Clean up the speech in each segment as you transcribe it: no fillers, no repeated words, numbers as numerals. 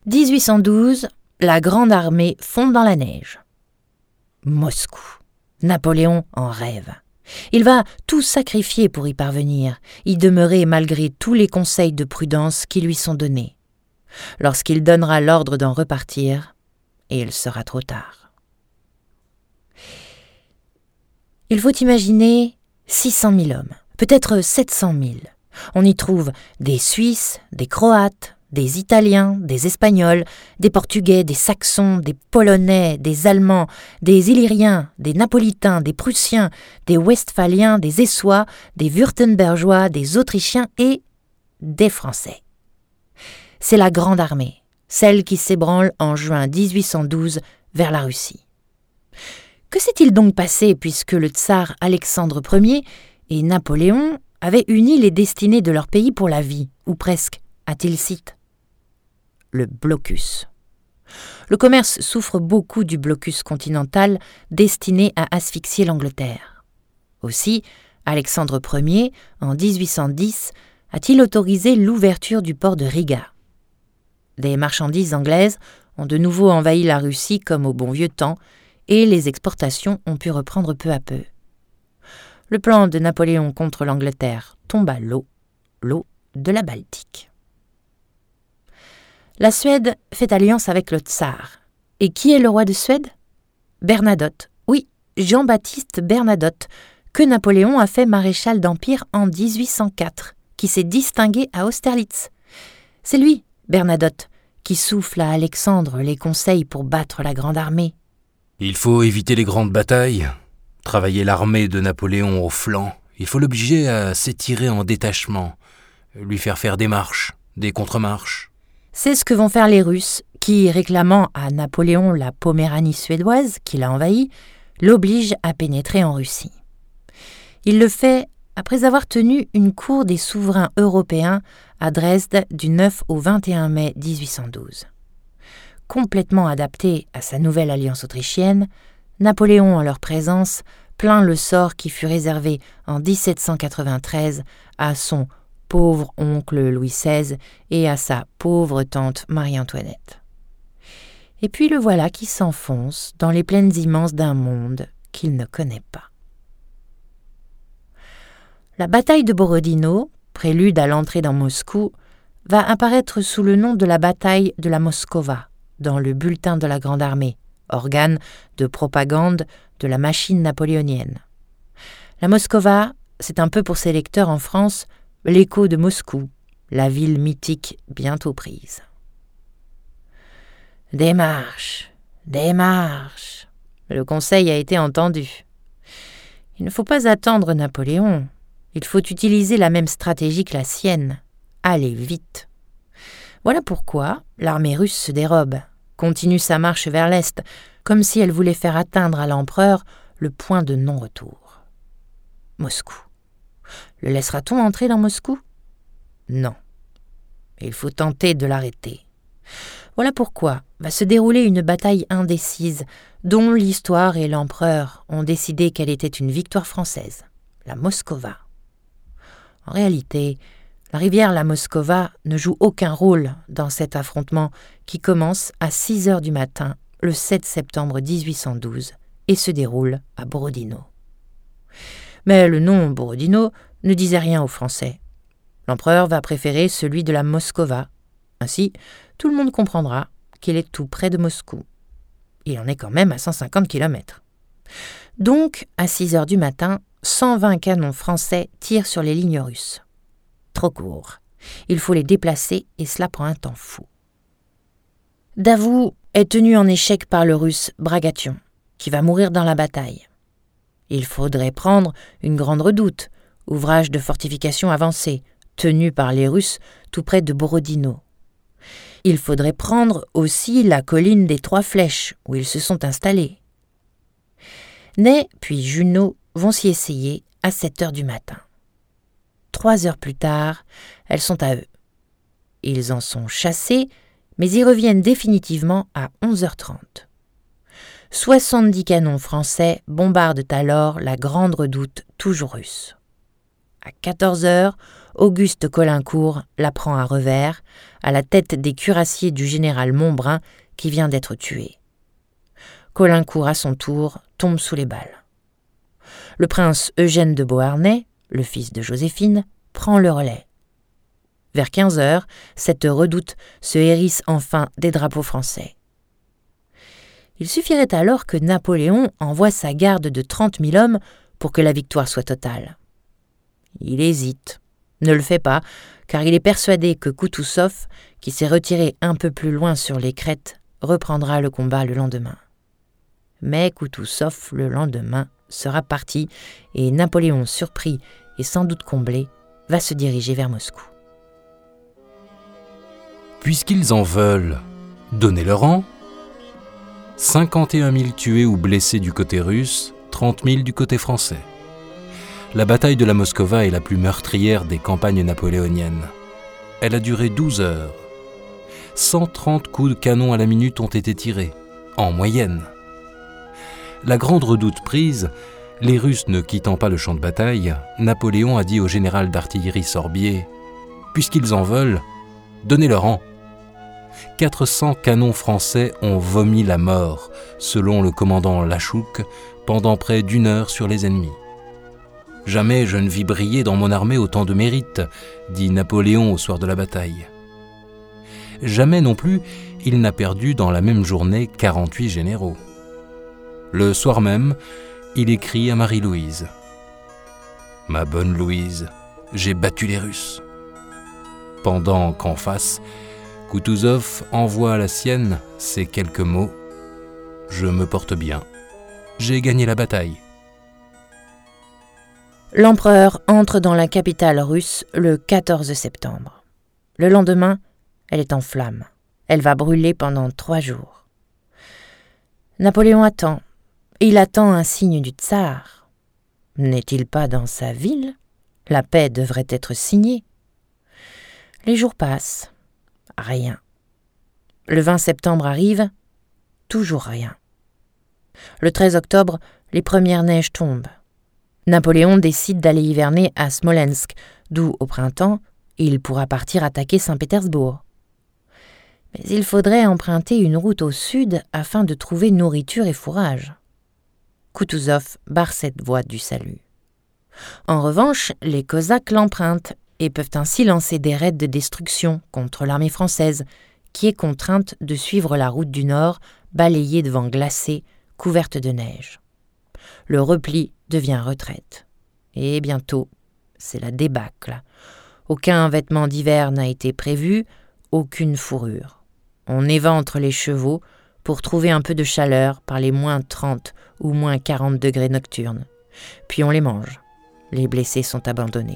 1812, la grande armée fond dans la neige. Moscou. Napoléon en rêve. Il va tout sacrifier pour y parvenir, y demeurer malgré tous les conseils de prudence qui lui sont donnés. Lorsqu'il donnera l'ordre d'en repartir, il sera trop tard. Il faut imaginer 600 000 hommes, peut-être 700 000. On y trouve des Suisses, des Croates, des Italiens, des Espagnols, des Portugais, des Saxons, des Polonais, des Allemands, des Illyriens, des Napolitains, des Prussiens, des Westphaliens, des Essois, des Wurtembergeois, des Autrichiens et des Français. C'est la grande armée, celle qui s'ébranle en juin 1812 vers la Russie. Que s'est-il donc passé puisque le tsar Alexandre Ier et Napoléon avaient uni les destinées de leur pays pour la vie, ou presque, à Tilsit? Le blocus. Le commerce souffre beaucoup du blocus continental destiné à asphyxier l'Angleterre. Aussi, Alexandre Ier, en 1810, a-t-il autorisé l'ouverture du port de Riga. Des marchandises anglaises ont de nouveau envahi la Russie comme au bon vieux temps, et les exportations ont pu reprendre peu à peu. Le plan de Napoléon contre l'Angleterre tombe à l'eau de la Baltique. La Suède fait alliance avec le tsar. Et qui est le roi de Suède? Bernadotte, oui, Jean-Baptiste Bernadotte, que Napoléon a fait maréchal d'Empire en 1804, qui s'est distingué à Austerlitz. C'est lui, Bernadotte, qui souffle à Alexandre les conseils pour battre la grande armée. Il faut éviter les grandes batailles, travailler l'armée de Napoléon au flanc. Il faut l'obliger à s'étirer en détachement, lui faire des marches, des contre-marches. C'est ce que vont faire les Russes, qui, réclamant à Napoléon la Poméranie suédoise, qu'il a envahie, l'obligent à pénétrer en Russie. Il le fait après avoir tenu une cour des souverains européens à Dresde du 9 au 21 mai 1812. Complètement adapté à sa nouvelle alliance autrichienne, Napoléon, en leur présence, plaint le sort qui fut réservé en 1793 à son pauvre oncle Louis XVI et à sa pauvre tante Marie-Antoinette. Et puis le voilà qui s'enfonce dans les plaines immenses d'un monde qu'il ne connaît pas. La bataille de Borodino, prélude à l'entrée dans Moscou, va apparaître sous le nom de la bataille de la Moskova, dans le bulletin de la Grande Armée, organe de propagande de la machine napoléonienne. La Moskova, c'est un peu pour ses lecteurs en France l'écho de Moscou, la ville mythique bientôt prise. Des marches, le conseil a été entendu. Il ne faut pas attendre Napoléon, il faut utiliser la même stratégie que la sienne, aller vite. Voilà pourquoi l'armée russe se dérobe, continue sa marche vers l'est, comme si elle voulait faire atteindre à l'empereur le point de non-retour. Moscou. Le laissera-t-on entrer dans Moscou? Non. Il faut tenter de l'arrêter. Voilà pourquoi va se dérouler une bataille indécise, dont l'histoire et l'empereur ont décidé qu'elle était une victoire française, la Moskova. En réalité, la rivière la Moskova ne joue aucun rôle dans cet affrontement qui commence à 6 heures du matin, le 7 septembre 1812, et se déroule à Borodino. Mais le nom Borodino ne disait rien aux Français. L'empereur va préférer celui de la Moskova. Ainsi, tout le monde comprendra qu'il est tout près de Moscou. Il en est quand même à 150 km. Donc, à 6 heures du matin, 120 canons français tirent sur les lignes russes. Trop court. Il faut les déplacer et cela prend un temps fou. Davout est tenu en échec par le russe Bagration, qui va mourir dans la bataille. Il faudrait prendre une grande redoute, ouvrage de fortification avancé, tenu par les Russes tout près de Borodino. Il faudrait prendre aussi la colline des Trois Flèches, où ils se sont installés. Ney puis Junot vont s'y essayer à 7 heures du matin. 3 heures plus tard, elles sont à eux. Ils en sont chassés, mais y reviennent définitivement à 11h30. 70 canons français bombardent alors la grande redoute toujours russe. À 14 heures, Auguste Caulaincourt la prend à revers, à la tête des cuirassiers du général Montbrun qui vient d'être tué. Caulaincourt, à son tour, tombe sous les balles. Le prince Eugène de Beauharnais, le fils de Joséphine, prend le relais. Vers 15 heures, cette redoute se hérisse enfin des drapeaux français. Il suffirait alors que Napoléon envoie sa garde de 30 000 hommes pour que la victoire soit totale. Il hésite, ne le fait pas, car il est persuadé que Koutouzov, qui s'est retiré un peu plus loin sur les crêtes, reprendra le combat le lendemain. Mais Koutouzov, le lendemain, sera parti et Napoléon, surpris et sans doute comblé, va se diriger vers Moscou. Puisqu'ils en veulent, donnez-leur rang. 51 000 tués ou blessés du côté russe, 30 000 du côté français. La bataille de la Moskova est la plus meurtrière des campagnes napoléoniennes. Elle a duré 12 heures. 130 coups de canon à la minute ont été tirés, en moyenne. La grande redoute prise, les Russes ne quittant pas le champ de bataille, Napoléon a dit au général d'artillerie Sorbier « Puisqu'ils en veulent, donnez-leur rang ». 400 canons français ont vomi la mort, selon le commandant Lachouk, pendant près d'1 heure sur les ennemis. « Jamais je ne vis briller dans mon armée autant de mérite », dit Napoléon au soir de la bataille. Jamais non plus il n'a perdu dans la même journée 48 généraux. Le soir même, il écrit à Marie-Louise « Ma bonne Louise, j'ai battu les Russes ». Pendant qu'en face, Koutouzov envoie à la sienne ces quelques mots « Je me porte bien, j'ai gagné la bataille ». L'empereur entre dans la capitale russe le 14 septembre. Le lendemain, elle est en flammes. Elle va brûler pendant 3 jours. Napoléon attend. Il attend un signe du tsar. N'est-il pas dans sa ville ? La paix devrait être signée. Les jours passent. Rien. Le 20 septembre arrive. Toujours rien. Le 13 octobre, les premières neiges tombent. Napoléon décide d'aller hiverner à Smolensk, d'où, au printemps, il pourra partir attaquer Saint-Pétersbourg. Mais il faudrait emprunter une route au sud afin de trouver nourriture et fourrage. Koutouzov barre cette voie du salut. En revanche, les Cosaques l'empruntent et peuvent ainsi lancer des raids de destruction contre l'armée française, qui est contrainte de suivre la route du nord, balayée de vents glacés, couverte de neige. Le repli devient retraite. Et bientôt, c'est la débâcle. Aucun vêtement d'hiver n'a été prévu, aucune fourrure. On éventre les chevaux pour trouver un peu de chaleur par les moins 30 ou moins 40 degrés nocturnes. Puis on les mange. Les blessés sont abandonnés.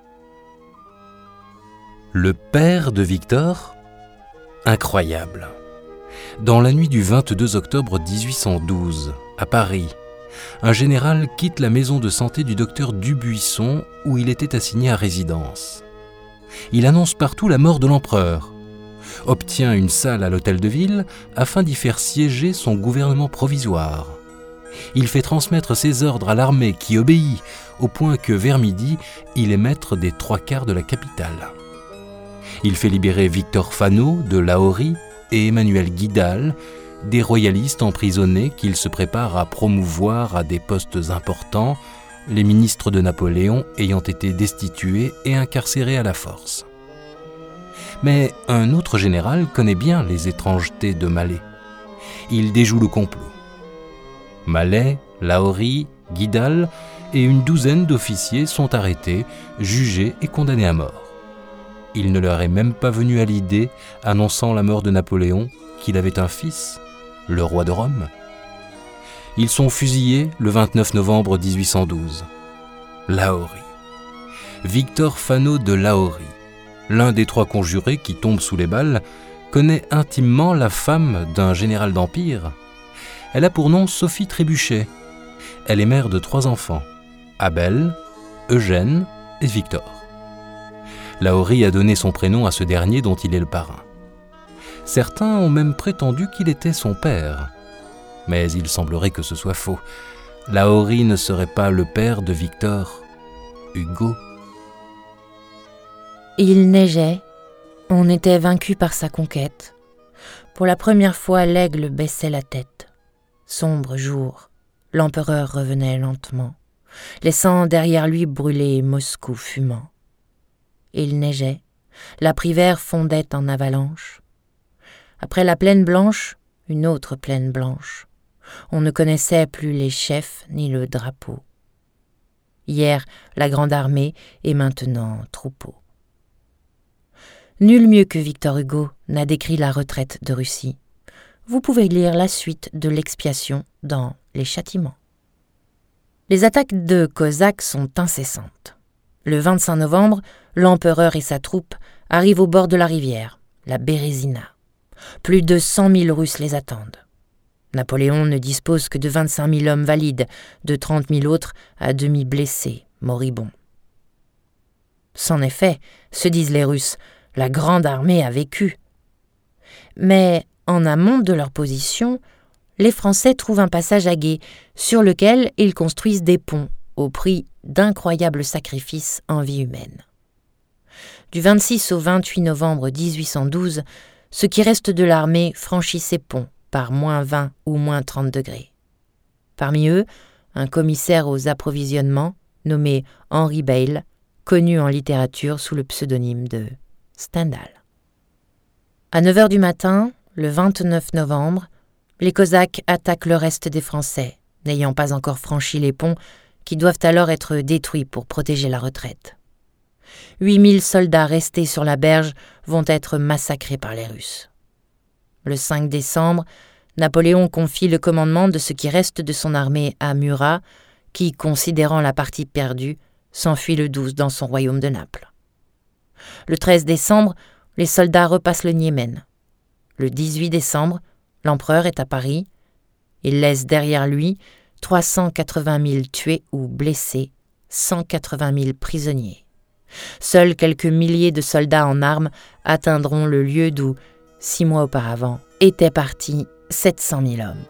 Le père de Victor ? Incroyable. Dans la nuit du 22 octobre 1812, à Paris, un général quitte la maison de santé du docteur Dubuisson où il était assigné à résidence. Il annonce partout la mort de l'empereur, obtient une salle à l'hôtel de ville afin d'y faire siéger son gouvernement provisoire. Il fait transmettre ses ordres à l'armée qui obéit, au point que vers midi, il est maître des 3/4 de la capitale. Il fait libérer Victor Fano de Lahorie et Emmanuel Guidal, des royalistes emprisonnés qu'il se prépare à promouvoir à des postes importants, les ministres de Napoléon ayant été destitués et incarcérés à la force. Mais un autre général connaît bien les étrangetés de Mallet. Il déjoue le complot. Mallet, Lahorie, Guidal et une douzaine d'officiers sont arrêtés, jugés et condamnés à mort. Il ne leur est même pas venu à l'idée, annonçant la mort de Napoléon, qu'il avait un fils, le roi de Rome. Ils sont fusillés le 29 novembre 1812. Lahorie. Victor Fano de Lahorie, l'un des 3 conjurés qui tombent sous les balles, connaît intimement la femme d'un général d'Empire. Elle a pour nom Sophie Trébuchet. Elle est mère de 3 enfants, Abel, Eugène et Victor. Lahorie a donné son prénom à ce dernier dont il est le parrain. Certains ont même prétendu qu'il était son père. Mais il semblerait que ce soit faux. Lahorie ne serait pas le père de Victor Hugo. Il neigeait, on était vaincu par sa conquête. Pour la première fois, l'aigle baissait la tête. Sombre jour, l'empereur revenait lentement, laissant derrière lui brûler Moscou fumant. Il neigeait, l'âpris vert fondait en avalanche. Après la plaine blanche, une autre plaine blanche. On ne connaissait plus les chefs ni le drapeau. Hier, la grande armée et maintenant troupeau. Nul mieux que Victor Hugo n'a décrit la retraite de Russie. Vous pouvez lire la suite de l'expiation dans Les Châtiments. Les attaques de Cosaques sont incessantes. Le 25 novembre, l'empereur et sa troupe arrivent au bord de la rivière, la Bérézina. Plus de 100 000 Russes les attendent. Napoléon ne dispose que de 25 000 hommes valides, de 30 000 autres à demi blessés, moribonds. C'en est fait, se disent les Russes, la grande armée a vécu. Mais en amont de leur position, les Français trouvent un passage à gué, sur lequel ils construisent des ponts, au prix d'incroyables sacrifices en vie humaine. Du 26 au 28 novembre 1812, ce qui reste de l'armée franchit ces ponts par moins 20 ou moins 30 degrés. Parmi eux, un commissaire aux approvisionnements nommé Henri Beyle, connu en littérature sous le pseudonyme de Stendhal. À 9h du matin, le 29 novembre, les Cosaques attaquent le reste des Français, n'ayant pas encore franchi les ponts qui doivent alors être détruits pour protéger la retraite. 8000 soldats restés sur la berge vont être massacrés par les Russes. Le 5 décembre, Napoléon confie le commandement de ce qui reste de son armée à Murat, qui, considérant la partie perdue, s'enfuit le 12 dans son royaume de Naples. Le 13 décembre, les soldats repassent le Niémen. Le 18 décembre, l'empereur est à Paris. Il laisse derrière lui 380 000 tués ou blessés, 180 000 prisonniers. Seuls quelques milliers de soldats en armes atteindront le lieu d'où, 6 mois auparavant, étaient partis 700 000 hommes.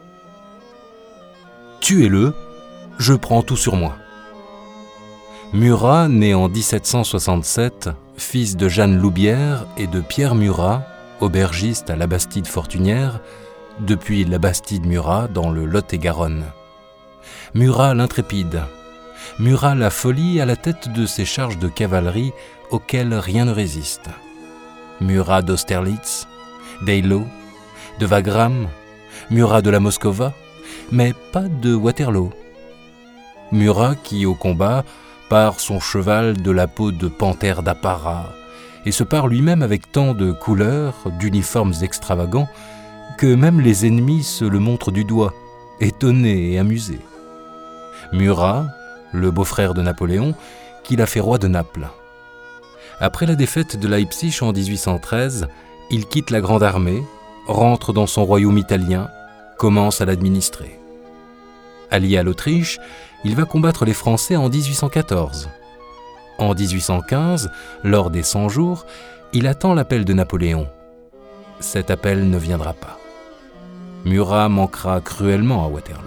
Tuez-le, je prends tout sur moi. Murat, né en 1767, fils de Jeanne Loubière et de Pierre Murat, aubergiste à la Bastide Fortunière, depuis la Bastide Murat dans le Lot-et-Garonne. Murat l'intrépide, Murat la folie à la tête de ces charges de cavalerie auxquelles rien ne résiste. Murat d'Austerlitz, d'Eylau, de Wagram, Murat de la Moskova, mais pas de Waterloo. Murat qui, au combat, pare son cheval de la peau de panthère d'apparat et se pare lui-même avec tant de couleurs, d'uniformes extravagants, que même les ennemis se le montrent du doigt, étonnés et amusés. Murat, le beau-frère de Napoléon, qui l'a fait roi de Naples. Après la défaite de Leipzig en 1813, il quitte la Grande Armée, rentre dans son royaume italien, commence à l'administrer. Allié à l'Autriche, il va combattre les Français en 1814. En 1815, lors des 100 jours, il attend l'appel de Napoléon. Cet appel ne viendra pas. Murat manquera cruellement à Waterloo.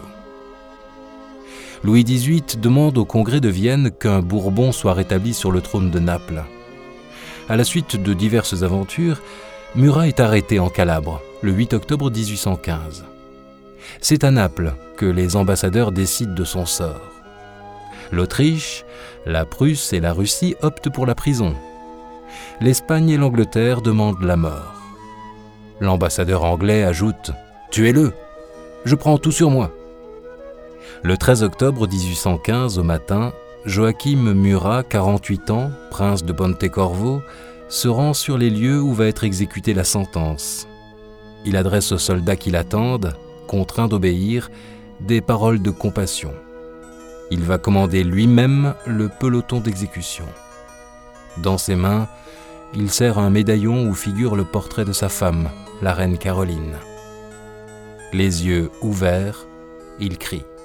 Louis XVIII demande au Congrès de Vienne qu'un Bourbon soit rétabli sur le trône de Naples. À la suite de diverses aventures, Murat est arrêté en Calabre, le 8 octobre 1815. C'est à Naples que les ambassadeurs décident de son sort. L'Autriche, la Prusse et la Russie optent pour la prison. L'Espagne et l'Angleterre demandent la mort. L'ambassadeur anglais ajoute « Tuez-le, je prends tout sur moi ». Le 13 octobre 1815 au matin, Joachim Murat, 48 ans, prince de Pontecorvo, se rend sur les lieux où va être exécutée la sentence. Il adresse aux soldats qui l'attendent, contraints d'obéir, des paroles de compassion. Il va commander lui-même le peloton d'exécution. Dans ses mains, il serre un médaillon où figure le portrait de sa femme, la reine Caroline. Les yeux ouverts, il crie.